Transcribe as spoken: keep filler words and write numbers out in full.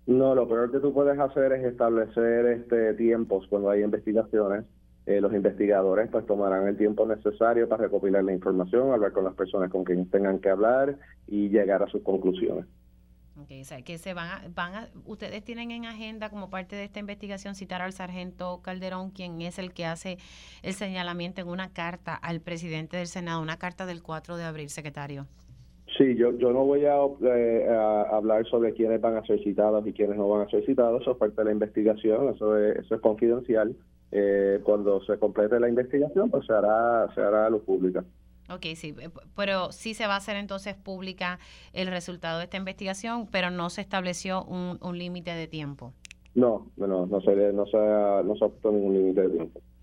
No, lo peor que tú puedes hacer es establecer este tiempos cuando hay investigaciones. Eh, los investigadores pues tomarán el tiempo necesario para recopilar la información, hablar con las personas con quienes tengan que hablar y llegar a sus conclusiones. Okay, o sea, que se van a, van a, ustedes tienen en agenda como parte de esta investigación citar al sargento Calderón, quien es el que hace el señalamiento en una carta al presidente del Senado, una carta del cuatro de abril, secretario. Sí, yo, yo no voy a, eh, a hablar sobre quiénes van a ser citados y quiénes no van a ser citados, eso es parte de la investigación, eso es, eso es confidencial. Eh, cuando se complete la investigación, pues se hará, se hará a luz pública. Ok, sí, eh, p- pero sí se va a hacer entonces pública el resultado de esta investigación, pero no se estableció un, un límite de tiempo. No, no, no se, no se, no se ha puesto ningún límite de tiempo.